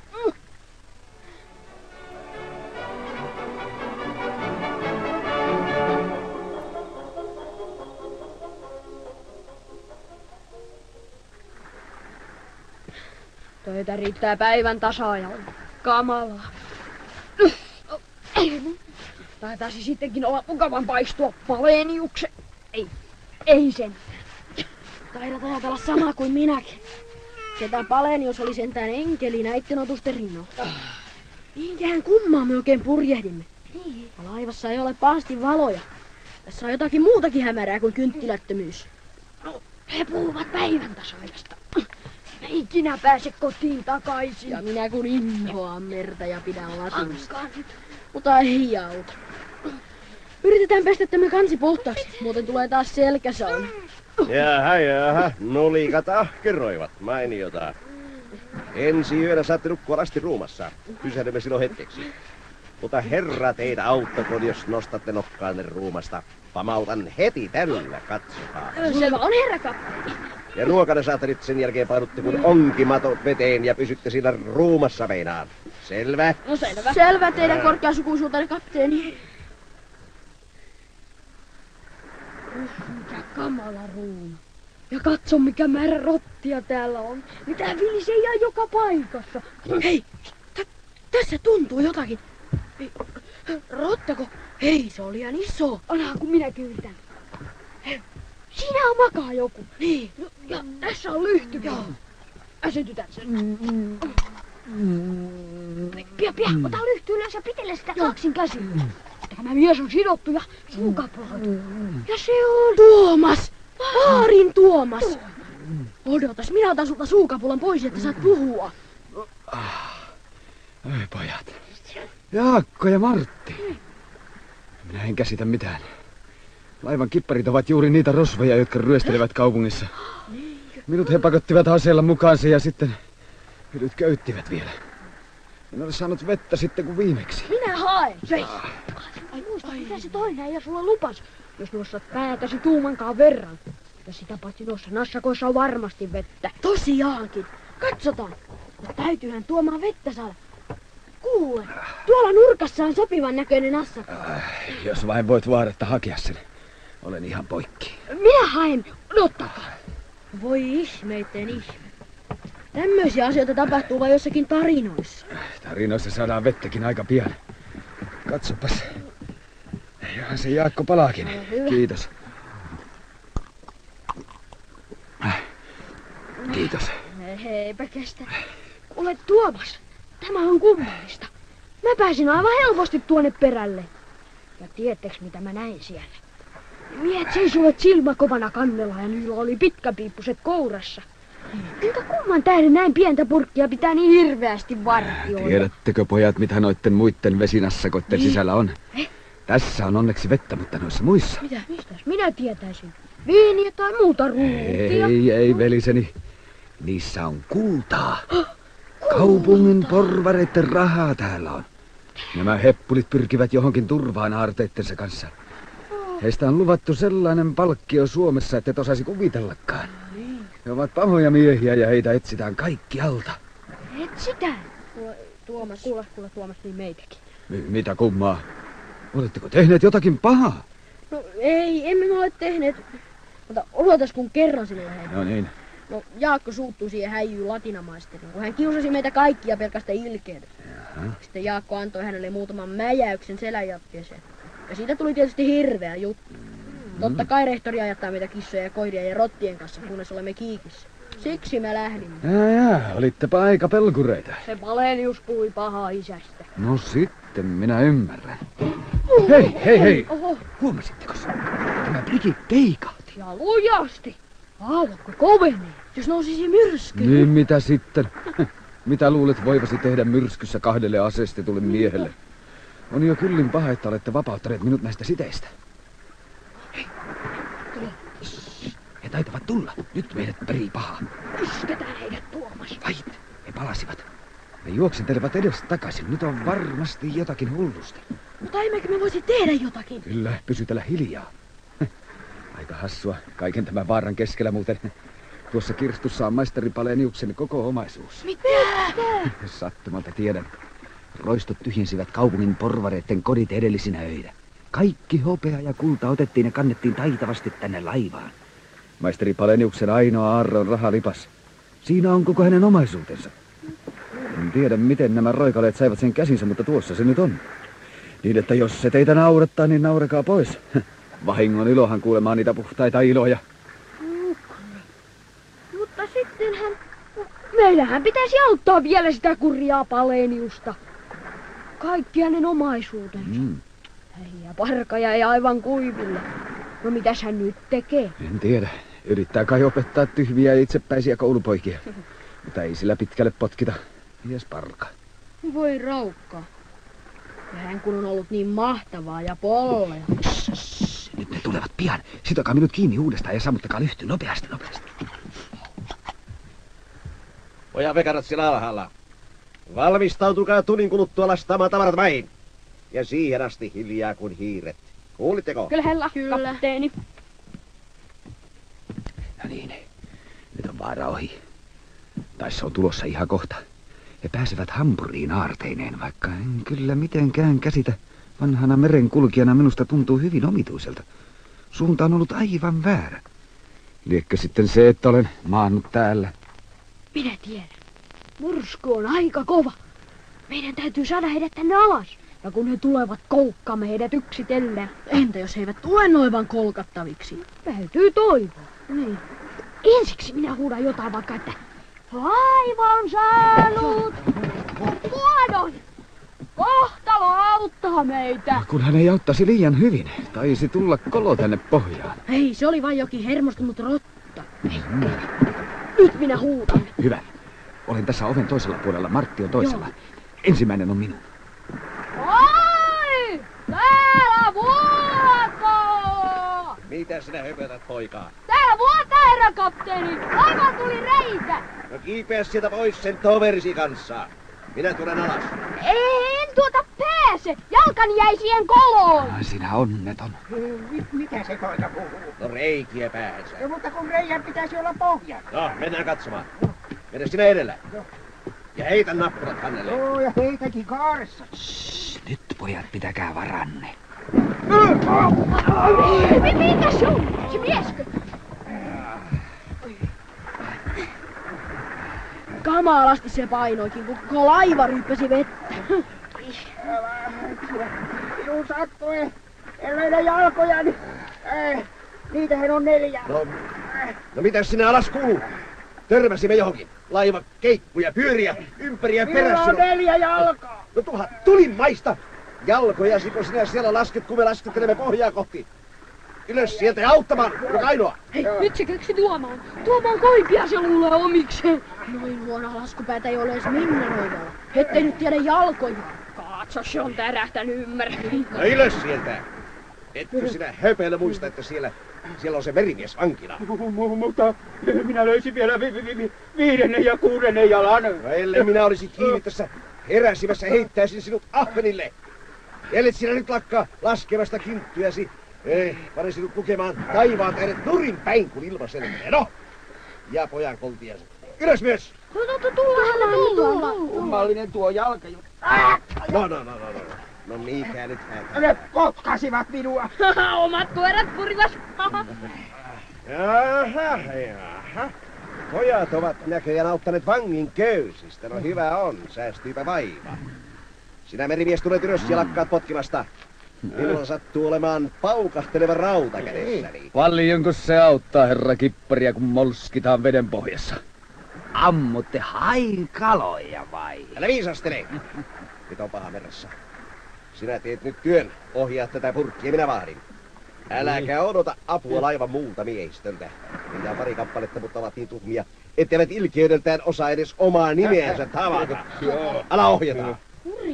Töitä riittää päivän tasaajalle. Kamalaa. Taitaisi sittenkin olla mukavan paistua Paleniuksen. Ei, ei sen. Taidat ajatella sama kuin minäkin. Ketä Palenius oli sentään enkeli näitten otusten rinnalla. Niinkähän kummaa me oikein purjehdimme. Laivassa ei ole pahasti valoja. Tässä on jotakin muutakin hämärää kuin kynttilättömyys. No, he puhuvat päivän tasaajasta. Mä ikinä pääse kotiin takaisin. Ja minä kun inhoan merta ja pidän latinasta. Mutta ei auta. Yritetään pestä tämä kansi puhtaaksi, muuten tulee taas selkäsauna. Jaha, jaha, nulikat ahkeroivat, mainiota. Ensi yönä saatte nukkua lastin ruumassa. Pysähdymme silloin hetkeksi. Mutta herra teitä auttakoon, jos nostatte nokkaanne ruumasta. Pamautan heti tällä, katsokaa. Selvä on herra kapteeni. Ja nuokana saatte nyt sen jälkeen painutte kun onkimatot veteen ja pysytte siinä ruumassa meinaan. Selvä? No selvä. Selvä teidän korkeasukuisuutenne kapteeni. Mikä kamala ruuma. Ja katso mikä määrä rottia täällä on. Mitä vilisee ihan joka paikassa. Hei, t- tässä tuntuu jotakin. Ei, rottako? Hei, se oli ihan iso. Anna kun minä kyydän. Siinä on makaa joku. Niin. No, ja tässä on lyhtykin. Äsytytään sen. Pia, pia, ota lyhty ylös ja pitele sitä kaksin käsin. Tämä mies on sidottu ja suukapuoleltu. Ja se on... Tuomas! Vaarin Tuomas! Odotas, minä otan sulta suukapulan pois, että saat puhua. Oi pojat. Jaakko ja Martti. Minä en käsitä mitään. Laivan kipparit ovat juuri niitä rosvoja, jotka ryöstelevät kaupungissa. Minut he pakottivat aseella mukaansa ja sitten hydyt köyttivät vielä. En ole saanut vettä sitten kuin viimeksi. Minä haen. Seis. Ai muista, mitä se toinen ja sulla lupas, jos nostat päätäsi tuumankaan verran. Ja sitä paitsi noissa nassakoissa on varmasti vettä. Tosiaankin. Katsotaan. No, täytyyhän Tuomaan vettä saada. Kuule, tuolla nurkassa on sopivan näköinen nassakko. Äh, jos vain voit vaadetta hakea sen. Olen ihan poikki. Minä haen. Odottakaa. Voi ihmeitten ihme. Tämmöisiä asioita tapahtuu vain jossakin tarinoissa. Tarinoissa saadaan vettäkin aika pian. Katsopas. Johan se Jaakko palaakin. Kiitos. Kiitos. Eipä kestä. Kuule Tuomas, tämä on kummallista. Mä pääsin aivan helposti tuonne perälle. Ja tiedättekö mitä mä näin siellä? Miehet seisuivat silmäkovana kannella ja niillä oli pitkäpiippuset kourassa. Kuinka kumman tähden näin pientä purkkia pitää niin hirveästi vartioida? Tiedättekö pojat mitä noitten muitten vesinassakoitten niin. sisällä on? Eh? Tässä on onneksi vettä, mutta noissa muissa. Mitä? Mistäs minä tietäisin? Viiniä tai muuta ruutia? Ei, ei veliseni. Niissä on kultaa. Kaupungin porvareitten rahaa täällä on. Nämä heppulit pyrkivät johonkin turvaan aarteittensa kanssa. Heistä on luvattu sellainen palkkio Suomessa, että et osaisi kuvitellakaan. He ovat pahoja miehiä ja heitä etsitään kaikkialta. Etsitään? Kuule, Tuomas, kuule, kuule Tuomas, niin meitäkin. M- mitä kummaa? Oletteko tehneet jotakin pahaa? No ei, emme me ole tehneet. Mutta odotas kun kerran sinulle heitä. No niin. No Jaakko suuttui siihen häijyyn latinamaisteriin, kun hän kiusasi meitä kaikkia pelkästä ilkeetä. Jaha. Sitten Jaakko antoi hänelle muutaman mäjäyksen selänjatkeeseen. Ja siitä tuli tietysti hirveä juttu. Mm. Totta kai rehtori ajattaa meitä kissoja ja koiria ja rottien kanssa, kunnes olemme kiikissä. Siksi mä lähdimme. Jaa, jaa, olittepa aika pelkureita. Se Palenius puhui pahaa isästä. No sitten minä ymmärrän. Oho, hei, hei, hei! Oho. Huomasitteko? Tämä prikit teikahti. Ja lujasti. Aallokko kovenee. Jos nousisi myrsky. Niin mitä sitten? Mitä luulet voivasi tehdä myrskyssä kahdelle aseistetulle miehelle? On jo kyllin paha, että olette vapauttaneet minut näistä siteistä. Hei, he taitavat tulla. Nyt meidät perii paha. Isketään heidät, Tuomas. Vait, he palasivat. Ne juoksentelevat edes takaisin. Nyt on varmasti jotakin hullusta. Mutta emmekö me voisi tehdä jotakin? Kyllä, pysytellä hiljaa. Aika hassua kaiken tämän vaaran keskellä muuten. Tuossa kirstussa on maisteri Paleniuksen koko omaisuus. Mitä? Sattumalta tiedän. Roistot tyhjensivät kaupungin porvareiden kodit edellisinä öinä. Kaikki hopea ja kulta otettiin ja kannettiin taitavasti tänne laivaan. Maisteri Paleniuksen ainoa aarre on rahalipas. Siinä on koko hänen omaisuutensa. En tiedä, miten nämä roikaleet saivat sen käsinsä, mutta tuossa se nyt on. Niin, että jos se teitä naurattaa, niin naurakaa pois. Vahingon ilohan kuulemaan niitä puhtaita iloja. Mutta sittenhän... Meillähän pitäisi auttaa vielä sitä kurjaa Paleniusta. Kaikki hänen omaisuutensa. Mm. Ja parka jäi aivan kuiville. No mitäs hän nyt tekee? En tiedä. Yrittää kai opettaa tyhmiä ja itsepäisiä koulupoikia. Mutta ei sillä pitkälle potkita. Mies parka. Voi raukka. Ja hän kun on ollut niin mahtavaa ja pollea. Nyt ne tulevat pian. Sitokaa minut kiinni uudestaan ja sammuttakaa lyhty nopeasti, nopeasti. Pojat vekarat siellä alhaalla. Valmistautukaa tunnin kuluttua lastaamaan tavarat maihin. Ja siihen asti hiljaa kuin hiiret. Kuulitteko? Kyllä, hella, Kyllä. kapteeni. No niin, nyt on vaara ohi. Tai se on tulossa ihan kohta. He pääsevät Hampuriin aarteineen, vaikka en kyllä mitenkään käsitä. Vanhana merenkulkijana minusta tuntuu hyvin omituiselta. Suunta on ollut aivan väärä. Liekkö sitten se, että olen maannut täällä? Minä tiedän. Myrsky on aika kova. Meidän täytyy saada heidät tänne alas. Ja kun he tulevat, koukkaamme heidät yksitellen. Entä jos he eivät tule noin vaan kolkattaviksi? Täytyy toivoa. Niin. Ensiksi minä huudan jotain vaikka, että laiva on saanut muodon. Kohtalo auttaa meitä. Kun hän ei auttaisi liian hyvin, taisi tulla kolo tänne pohjaan. Hei, se oli vain jokin hermostunut rotta. Mm. Nyt minä huudan. Hyvä. Olen tässä oven toisella puolella, Martti on toisella. Joo. Ensimmäinen on minun. Oi! Täällä vuoto! Mitä sinä höpötät, poikaa? Täällä vuotaa, herra kapteeni! Aivan tuli reikä! No kiipeä sieltä pois sen toverisi kanssa. Minä tulen alas. En tuota pääse! Jalkani jäi siihen koloon! Sinä onneton. Mitä se poika puhuu? No reikiä päänsä. No, mutta kun reijän pitäisi olla pohja. No, mennään katsomaan. Mene sinä edellä. Ja heitä nappulat hänelle. Joo, ja heitäkin kaaressa. Shh, nyt pojat, pitäkää varanne. Mikä se on? Se mieskö? Kamalasti se painoikin, kun koko laiva ryyppäsi vettä. Minun sattui. En löydä jalkojani. Äh, niitähän on neljä. No, no mitäs sinä alas kuuluu? Törmäsimme johonkin. Laiva keikkuu ja pyöriä ympäri ja perässä. Minulla on neljä jalkaa. No tuhat tulin maista. Jalkojasi, kun sinä siellä lasket, kun me laskettelemme pohjaa kohti. Ylös sieltä ja auttamaan, joka ainoa. Hei, nyt se keksi Tuomaan. Tuomaan koipia se luulee omikseen. Noin huonoa laskupäätä ei ole edes Minna Roivalla. Ettei nyt tiedä jalkoja. Katso, se on tärähtänyt ymmärryt. No ylös sieltä. Etkö sinä höpeillä muista, että siellä, siellä on se merimies vankina? Mutta minä löysin vielä vi- vi- vi- viidennen ja kuudennen jalan. No ellei minä olisi kiinni tässä heräsimässä, heittäisin sinut ahvenille. Ellet sinä nyt lakkaa laskemasta kinttujasi. Ei, pane sinut lukemaan taivaan tähdet nurin päin, kun ilma selvenee. No! Ja pojan koltiansa. Ylös myös! No, no, no, tullaan, tullaan. Kummallinen tuo jalka. No, no, no, no, no. No mikä nyt hätä? Ne potkasivat minua. Omat koirat purivat. Jaha, jaha. Pojat ovat näköjään auttaneet vangin köysistä. No hyvä on, säästyypä vaiva. Sinä merimies tulet ylös ja lakkaat potkimasta. Minulla sattuu olemaan paukahteleva rauta kädessäni. Paljonko se auttaa, herra kipparia, kun molskitaan veden pohjassa? Ammutte haikaloja vai? Älä viisastele! Nyt on paha meressä. Sinä teet nyt työn, ohjaa tätä purkkia, minä vahdin. Äläkä odota apua laivan muulta miehistöltä. Niitä on pari kappaletta, mutta ovat niin tuhmia, etteivät ilkeydeltään osaa edes omaa nimeänsä tavata. Älä ohjata.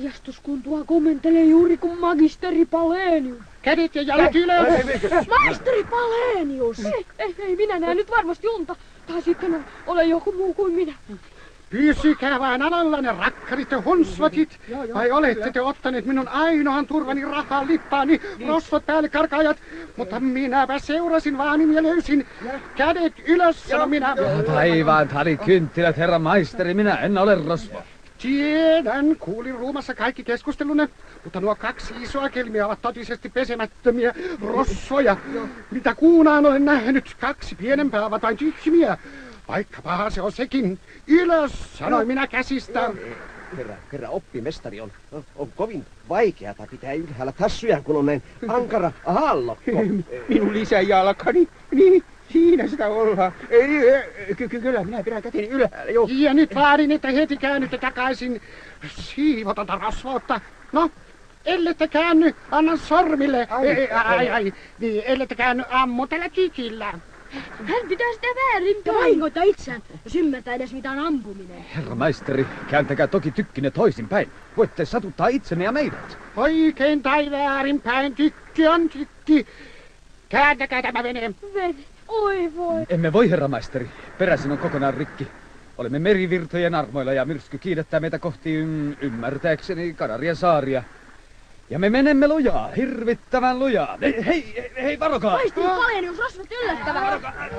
Marjastuskuntua komentelee juuri kun magisteri Palenius. Kädet ja jalat ylös! Maisteri Palenius! Ei, ei, ei, minä näen nyt varmasti unta. Tai sitten ole joku muu kuin minä. Pysykää vain alallanne, rakkarit ja hunsvatit. Vai olette te ottaneet minun ainoan turvani rahaa lippaani, rosvot päälle karkaajat. Mutta minäpä seurasin vaanin ja löysin. Kädet ylös, sano minä. Taivaan talikynttilät, herra maisteri, minä en ole rosvo. Tiedän, kuulin ruumassa kaikki keskustelunne, mutta nuo kaksi isoa kelmiä ovat totisesti pesemättömiä rosvoja. Mitä kuunaan olen nähnyt, kaksi pienempää ovat vain tyhmiä. Vaikka paha se on sekin. Ylös, sanoin minä käsistä. Herra, herra oppimestari on, on, on kovin vaikeata pitää ylhäällä tassuja, kun on näin ankara hallokko. Minun lisäjalkani, niin siinä sitä ollaan. Ei, ky- ky- kyllä minä pidän käteni ylhäällä, joo. Ja nyt vaadin, että heti käännytte takaisin siivotonta rasvautta. No, ellette käänny, annan sormille. Ai, ai, ai, ai. Niin, ellette käänny, ammu tällä tykillä. Hän pitää sitä väärin. Ja vahingoittaa itseään, jos ymmärtää edes mitä on ampuminen. Herra maisteri, kääntäkää toki tykkinne toisinpäin. Voitte satuttaa itsenne ja meidät. Oikein tai väärinpäin, tykki on tykki. Kääntäkää tämä vene. Vene, oi voi. Emme voi, herra maisteri. Peräsin on kokonaan rikki. Olemme merivirtojen armoilla ja myrsky kiidettää meitä kohti ym, ymmärtääkseni Kanarian saaria. Ja me menemme lujaa, hirvittävän lujaa. Hei, hei, hei, varokaa! Maisteri Palenius, rosvot yllättävää!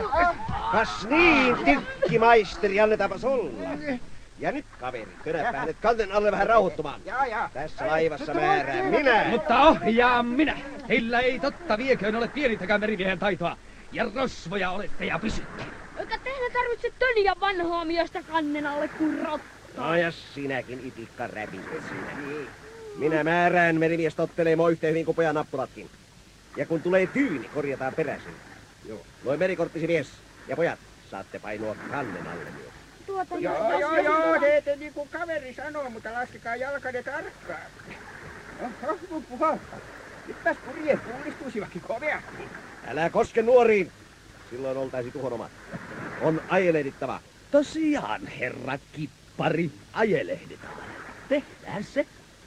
Kas niin, tykkimaisteri, annetaanpas olla. Ja nyt kaveri, töröppää nyt kanten alle vähän rauhoittumaan. Jaa, jaa. Tässä laivassa määrään minä. Mutta ohjaan minä. Heillä ei totta vieköön ole pienintäkään merimiehen taitoa. Ja rosvoja olette ja pysytte. Eikä tehdä tarvitse töniä vanhaa miestä kannen alle kuin rotta. No ja sinäkin itikka räpit sinä. Minä määrään merimies tottelemaan yhtä hyvin kuin pojan nappulatkin. Ja kun tulee tyyni, korjataan peräisin. Joo. Noin merikorttisi mies ja pojat, saatte painua kannen alle myös. Tuota, Joo, joo, joo, teette niin kuin kaveri sanoo, mutta laskekaa jalkanne tarkkaan. Oho, puha. Nytpäs purjeet puolistuisivatkin koveasti. Älä koske nuoriin. Silloin oltaisi tuhon omat. On ajelehdittava. Tosiaan, herra kippari, ajelehdittava. Tehdään se.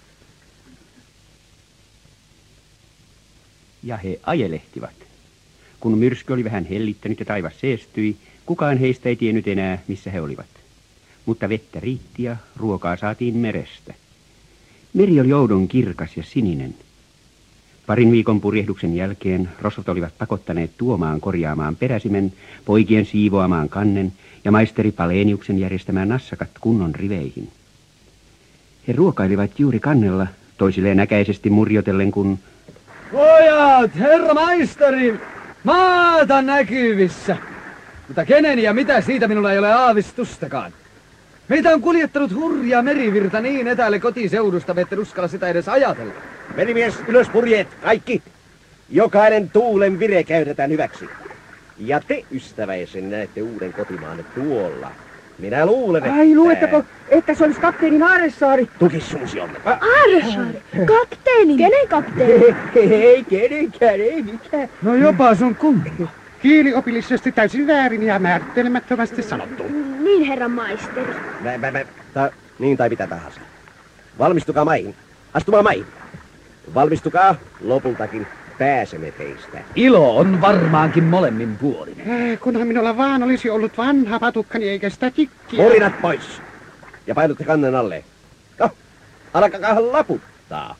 Ja he ajelehtivat. Kun myrsky oli vähän hellittänyt ja taivas seestyi, kukaan heistä ei tiennyt enää, missä he olivat. Mutta vettä riitti ja ruokaa saatiin merestä. Meri oli oudon kirkas ja sininen. Parin viikon purjehduksen jälkeen rosvot olivat pakottaneet tuomaan korjaamaan peräsimen, poikien siivoamaan kannen ja maisteri Paleniuksen järjestämään nassakat kunnon riveihin. He ruokailivat juuri kannella, toisilleen näkäisesti murjotellen, kun... Pojat, herra maisteri, maata näkyvissä. Mutta kenen ja mitä siitä minulla ei ole aavistustakaan. Meitä on kuljettanut hurja merivirta niin etäälle kotiseudusta, ette uskalla sitä edes ajatella. Merimies, ylös purjeet, kaikki! Jokainen tuulen vire käytetään hyväksi. Ja te, ystäväisen, näette uuden kotimaanne tuolla. Minä luulen, että... Ai, luuletteko, että se olisi kapteeni Aaresaari? Tukis suusionne. Aaresaari? Kapteeni? Kenen kapteeni? Ei kenenkään, ei mitään. No jopa sun kunto. Kieliopillisesti täysin väärin ja määrittelemättömästi sanottu. Niin, herra maisteri. Mä, mä, mä, ta, niin tai mitä tahansa. Valmistukaa maihin. Astumaan maihin. Valmistukaa lopultakin. Pääsemme teistä. Ilo on varmaankin molemmin puolin. Äh, kunhan minulla vaan olisi ollut vanha patukkani eikä sitä tikkiä. Murinat pois. Ja painutte kannen alle. No, alkakaa laputtaa.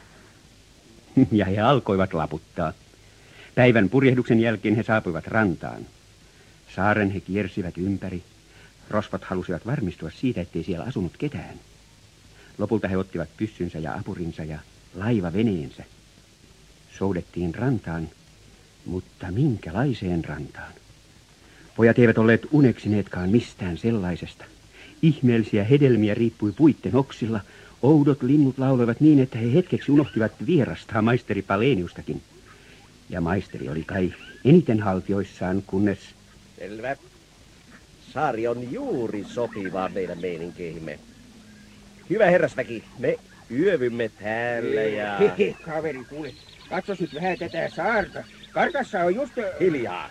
Ja he alkoivat laputtaa. Päivän purjehduksen jälkeen he saapuivat rantaan. Saaren he kiersivät ympäri. Rosvot halusivat varmistua siitä, ettei siellä asunut ketään. Lopulta he ottivat pyssynsä ja apurinsa ja laivaveneensä. Soudettiin rantaan, mutta minkälaiseen rantaan? Pojat eivät olleet uneksineetkaan mistään sellaisesta. Ihmeellisiä hedelmiä riippui puitten oksilla. Oudot linnut lauloivat niin, että he hetkeksi unohtivat vierastaa maisteri Paleniustakin. Ja maisteri oli kai eniten haltioissaan, kunnes... Selvä. Saari on juuri sopivaa meidän meininkeihimme. Hyvä herrasväki, me yövymme täällä ja... Hehe, kaveri, kuule. Katsos nyt vähän tätä saarta. Kartassa on just... Hiljaa.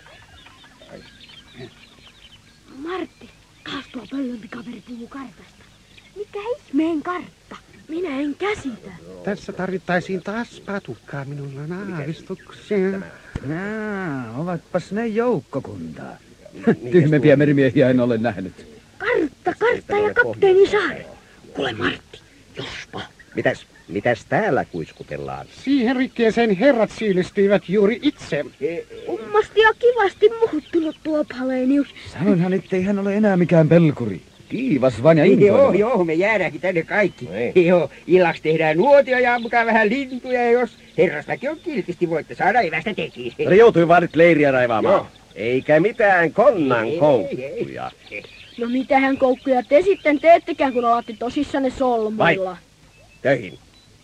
Martti, taas tuo pöllömpi kaveri puhuu kartasta. Mikä ihmeen kartta? Minä en käsitä. Tässä tarvittaisiin taas patukkaa, minulla on aavistuksia. Jaa, ovatpas ne joukkokuntaa. Tyhmempiä merimiehiä en ole nähnyt. Kartta, kartta ja kapteeni Saari. Kuule Martti, jospa. Mitäs, mitäs täällä kuiskutellaan? Siihen rikkeeseen herrat syyllistyivät juuri itse. Kummasti ja kivasti muuttunut tuo Palenius. Sanoinhan, ettei hän ole enää mikään pelkuri. Kiivas vaan ja Joo, intoileva. joo, me jäädäänkin tänne kaikki. Niin. Joo, illaksi tehdään nuotio ja ammutaan vähän lintuja, ja jos herrastakin on kiltisti, voitte saada evästä tekiin. No joutui vaan nyt leiriä raivaamaan. Joo. Eikä mitään konnan Ei, koukkuja. No mitähän koukkuja te sitten teettekään, kun alatte tosissanne solmuilla? Töihin.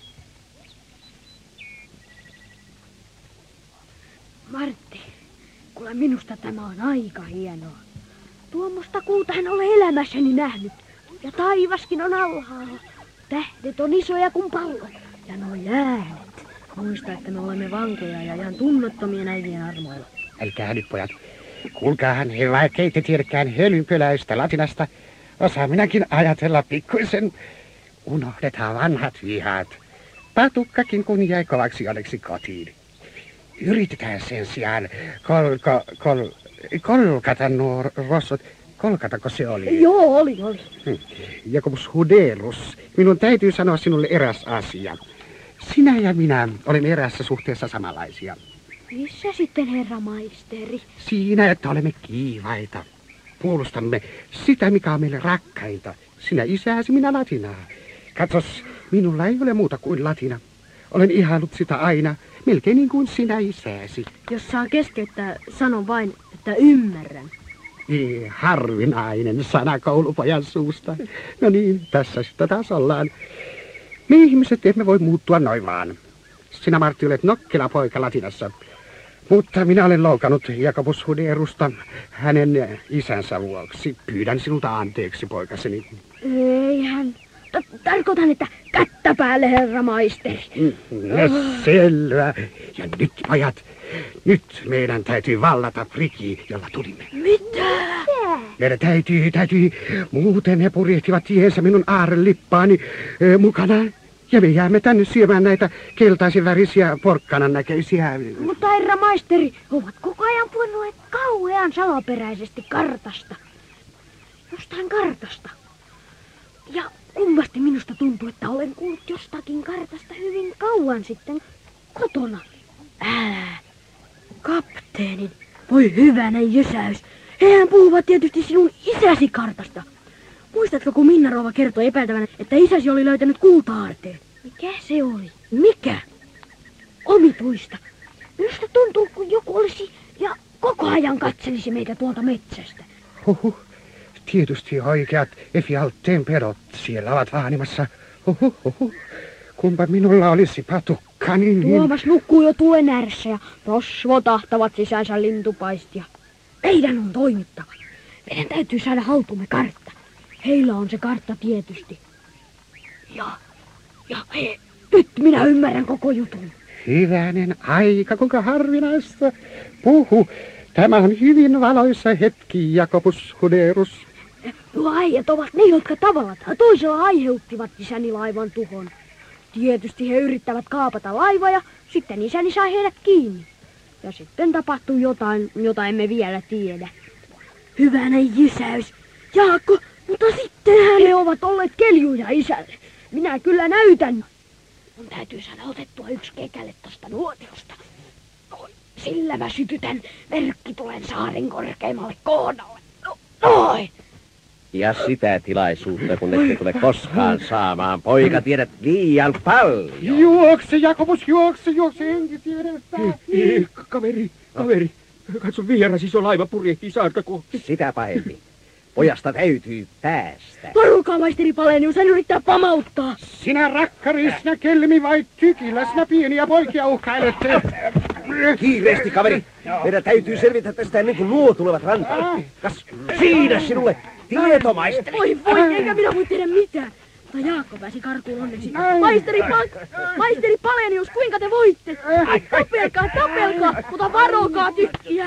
Martti, kuule minusta tämä on aika hienoa. Tuommoista kuuta en ole elämässäni nähnyt. Ja taivaskin on alhaalla. Tähdet on isoja kuin pallo. Ja nuo äänet. Muista, että me olemme vankeja ja ihan tunnottomien äivien armoilla. Älkää nyt pojat. Kuulkaahan, vaikka ette tiedäkään hölynpöläistä latinasta, osaan minäkin ajatella pikkuisen. Unohdetaan vanhat vihat. Patukkakin kun jäi kovaksi onneksi kotiin. Yritetään sen sijaan kol, kol, kol, kolkata nuo rosvot. Kolkatako se oli? Joo, oli, oli. Hmm. Jakobus Hudelus, minun täytyy sanoa sinulle eräs asia. Sinä ja minä olemme erässä suhteessa samanlaisia. Missä sitten, herra maisteri? Siinä, että olemme kiivaita. Puolustamme sitä, mikä on meille rakkainta. Sinä isäsi, minä latinaa. Katsos, minulla ei ole muuta kuin latina. Olen ihaillut sitä aina, melkein niin kuin sinä isäsi. Jos saa keskeyttää, sanon vain, että ymmärrän. Ei, harvinainen sana koulupojan suusta. No niin, tässä sitten taas ollaan. Me ihmiset emme voi muuttua noin vaan. Sinä, Martti, olet nokkela poika latinassa. Mutta minä olen loukannut Jakobus Huderusta hänen isänsä vuoksi. Pyydän sinulta anteeksi, poikaseni. Eihän. T- tarkoitan, että kättä päälle, herra maisteri. No selvä. Ja nyt, pojat, nyt meidän täytyy vallata priki, jolla tulimme. Mitä? Meidän täytyy, täytyy. Muuten he purjehtivat tiensä minun aarelippaani e, mukana. Ja me jäämme tänne syömään näitä keltaisen värisiä porkkanan näköisiä. Mutta herra maisteri, ovat koko ajan puhuneet kauhean salaperäisesti kartasta. Jostain kartasta. Ja kummasti minusta tuntuu, että olen kuullut jostakin kartasta hyvin kauan sitten kotona. Älä, kapteenin, voi hyvänen jysäys. Hehän puhuvat tietysti sinun isäsi kartasta. Muistatko, kun Minna rouva kertoi epäiltävänä, että isäsi oli löytänyt kulta-aarteen? Mikä se oli? Mikä? Omituista. Minusta tuntuu, kun joku olisi ja koko ajan katselisi meitä tuolta metsästä. Huhhuh. Tietysti oikeat Efialteen pedot siellä ovat vaanimassa. Huhhuh, huhhuh. Kumpa minulla olisi patukka, niin... Tuomas nukkuu jo tuen ääressä ja rosvot ahtavat sisänsä lintupaistia. Meidän on toimittava. Meidän täytyy saada haltuumme kartta. Heillä on se kartta tietysti. Ja, ja he, nyt minä ymmärrän koko jutun. Hyvänen aika, kuinka harvinaista. Puhu, tämä on hyvin valoisa hetki, Jakobus Huderus. Nuo äijät ovat ne, jotka tavalla tai toisella aiheuttivat isäni laivan tuhon. Tietysti he yrittävät kaapata laivaa ja sitten isäni sai heidät kiinni. Ja sitten tapahtui jotain, jota emme vielä tiedä. Hyvänen jysäys. Jaakko, mutta sittenhän he ovat olleet keljuja isälle. Minä kyllä näytän. Mun täytyy saada otettua yksi kekäle tosta nuotiosta. Noin, sillä mä sytytän merkki tulen saaren korkeimmalle kohdalle. No, noin. Ja sitä tilaisuutta, kun ette tule koskaan saamaan. Poika, tiedät liian paljon. Juokse, Jakobus, juokse, juokse, enkin tiedettä. Kaveri, kaveri. Katso, vieras iso laiva purjehtii saarta kohti. Sitä pahempi. Pojasta täytyy päästä. Varukaa, maisteri Palenius, hän yrittää pamauttaa. Sinä rakkari, sinä kelmi vai tykillä, sinä pieniä poikia uhkailette. Kiireesti, kaveri. Meidän täytyy selvitä tästä ennen kuin nuo tulevat rantaan. Kas, siinä sinulle tieto, maisteri. Voi voi, eikä minä voi tehdä mitään. Mutta Jaakko pääsi karkuun onneksi. Maisteri, pa- maisteri Palenius, kuinka te voitte? Tapelkaa, tapelkaa, mutta varokaa tykkiä.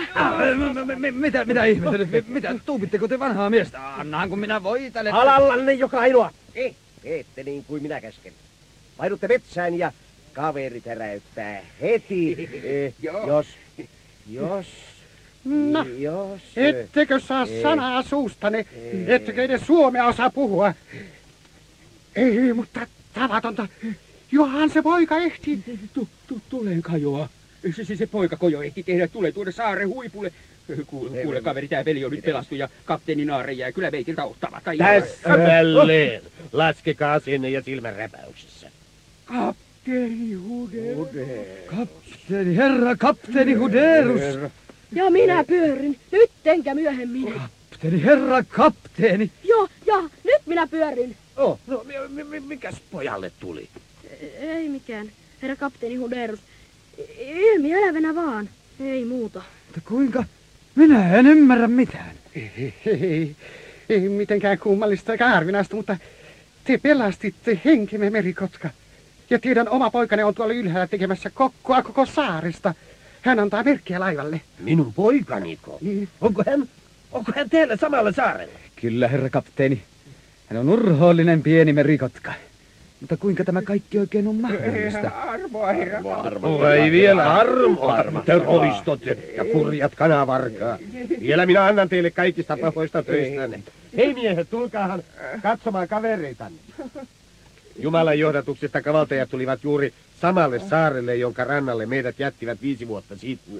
Mitä, mitä ihmettä nyt? Mitä, tuupitteko te vanhaa miestä? Annahan kun minä voitelen. Alallanne joka ainoa. Eh, teette niin kuin minä käsken. Vaidutte metsään ja kaveri täräyttää heti, eh, jos, jos, No, jos... ettekö saa ei, sanaa suustanne, ei, ettekö edes suomea osaa puhua? Ei, mutta tavatonta. Johan se poika ehti. Tu, tu, tulen kajoa. Se, se, se poika kojo ehti tehdä, tulee tuonne saaren huipulle. Kuule, kuule kaveri, tää veli on nyt pelastu ja kapteeni Naare jää kyllä meitiltä ottamatta. Tässä tälleen. Laskekaa sinne ja silmänräpäyksessä. Kapteeni Huderus. Kapteeni, herra kapteeni Huderus. Ja minä pyörin, nyt enkä myöhemmin. Kapteeni, herra kapteeni. Joo, ja nyt minä pyörin. Oh, no mi, mi, mikäs pojalle tuli? Ei mikään, herra kapteeni Huderus. Ilmielävänä vaan, ei muuta. Mutta kuinka? Minä en ymmärrä mitään. Ei, ei, ei mitenkään kummallista eikä harvinaista, mutta te pelastitte henkemme merikotka. Ja teidän oma poikane on tuolla ylhäällä tekemässä kokkoa koko saaresta. Hän antaa merkkiä laivalle. Minun poikaniko? Mm. Onko hän, onko hän teillä samalla saarella? Kyllä, herra kapteeni. Hän on urhoollinen pieni merikotka. Mutta kuinka tämä kaikki oikein on mahdollista? Armoa, herra. Armoa, ei vielä armoa. Terroristot ja kurjat kanavarkaa. Vielä minä annan teille kaikista pahoista töistänne. Hei miehet, tulkaahan katsomaan kavereitanne. Jumalan johdatuksesta kavaltajat tulivat juuri samalle saarelle, jonka rannalle meidät jättivät viisi vuotta sitten.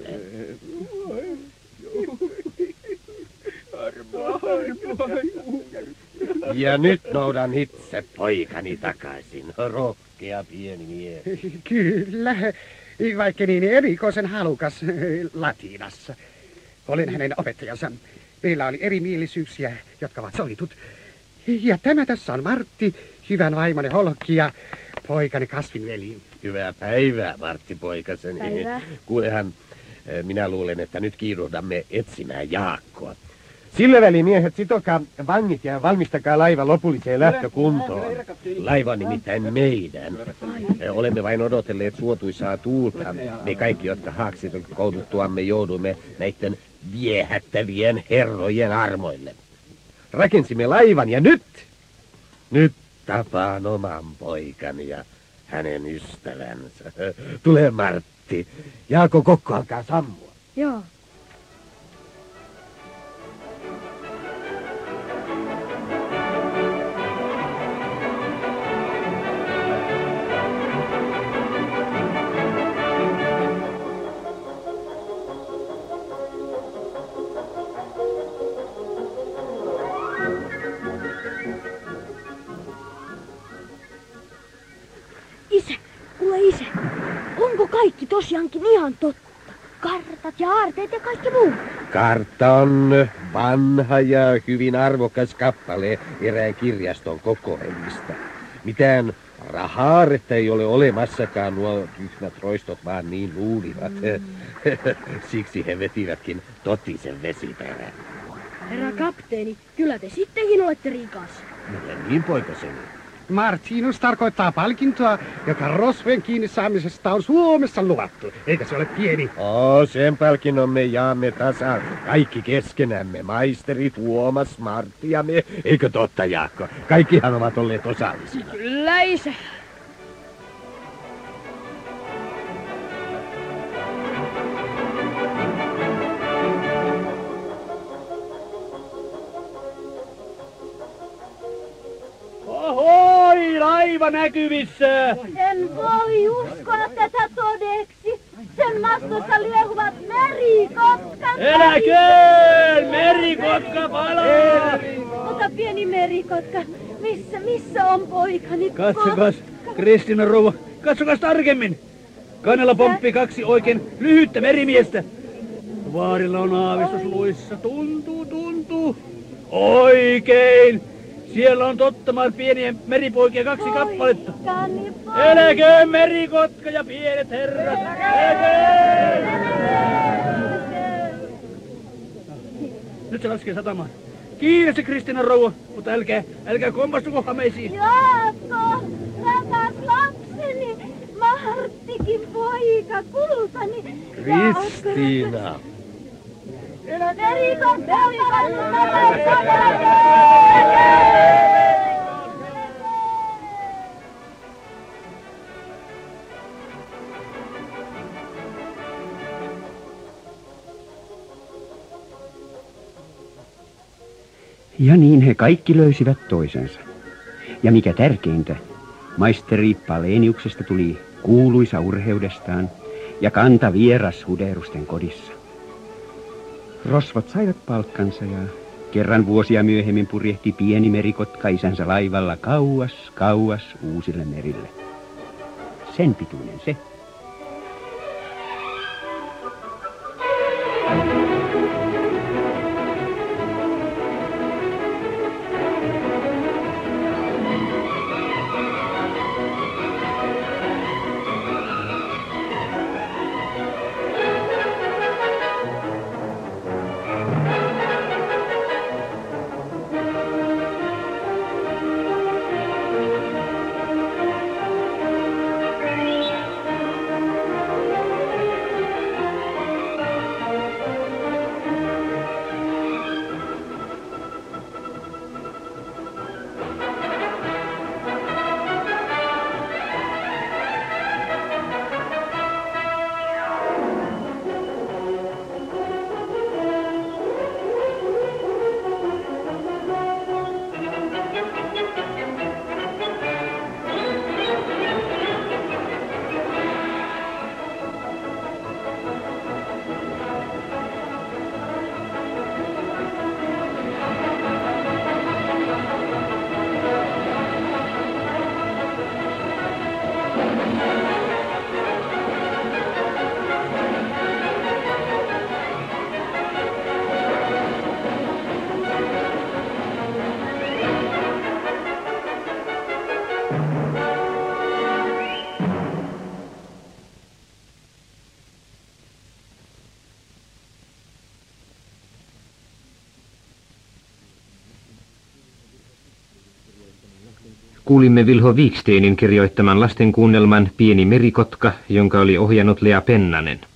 Ja nyt noudan itse poikani takaisin, rohkea pieni mies. Kyllä, vaikka niin erikoisen halukas latinassa. Olen hänen opettajansa. Meillä oli erimielisyyksiä, jotka ovat sovitut. Ja tämä tässä on Martti, hyvän vaimoni Holkki ja poikani kasvinveli. Hyvää päivää, Martti poikaseni. Päivää. Kuulehan, minä luulen, että nyt kiiruhdamme etsimään Jaakkoa. Sillä väliin miehet, sitokaa vangit ja valmistakaa laiva lopulliseen lähtökuntoon. Laiva on nimittäin meidän. Olemme vain odotelleet suotuisaa tuulta. Me kaikki, jotka haaksit kouluttuamme, joudumme näiden viehättävien herrojen armoille. Rakensimme laivan ja nyt, nyt tapaan oman poikani ja hänen ystävänsä. Tule Martti. Jaakko Kokko alkaa sammua. Joo. Isä, kuule isä, onko kaikki tosiaankin ihan totta? Kartat ja aarteet ja kaikki muu. Kartta on vanha ja hyvin arvokas kappale erään kirjaston kokoelmista. Mitään rahaaretta ei ole olemassakaan, nuo tyhmät roistot vaan niin luulivat. Mm. Siksi he vetivätkin totisen vesiperän. Herra kapteeni, kyllä te sittenkin olette rikas. Miten niin, poikaseni? Martinus tarkoittaa palkintoa, joka rosvojen kiinni saamisesta on Suomessa luvattu. Eikä se ole pieni. Oo, sen palkinnon me jaamme tasan. Kaikki keskenämme. Maisteri, Tuomas, Martti ja me. Eikö totta, Jaakko? Kaikkihan ovat olleet osallisina. Kyllä isä. Ohoi, laiva näkyvissä! En voi uskoa tätä todeksi. Sen mastossa liehuvat merikotkan. Eläköön! Merikotka palaa! Mutta pieni merikotka, missä, missä on poikani? Katsokas, Kristiina rouva, katsokas tarkemmin. Kannella pomppii kaksi oikein lyhyttä merimiestä. Vaarilla on aavistus luissa. Tuntuu, tuntuu. Oikein! Siellä on tottamaan pieniä meripoikia kaksi kappaletta. Eläköön merikotka ja pienet herrat! Eläköön! Nyt se laskee satamaan. Kiitos se Kristiina rouva, mutta älkää, älkää kompastuko hameisiin. Jaakko, rakas lapseni, Marttikin poika, kultani. Kristiina! Merikotka, Niin he kaikki löysivät toisensa. Ja mikä tärkeintä, maisteri Paleniuksesta tuli kuuluisa urheudestaan ja kanta vieras Huderusten kodissa. Rosvot saivat palkkansa ja kerran vuosia myöhemmin purjehti pieni merikotka isänsä laivalla kauas, kauas uusille merille. Sen pituinen se. Kuulimme Vilho Wiksteinin kirjoittaman lastenkuunnelman Pieni merikotka, jonka oli ohjannut Lea Pennanen.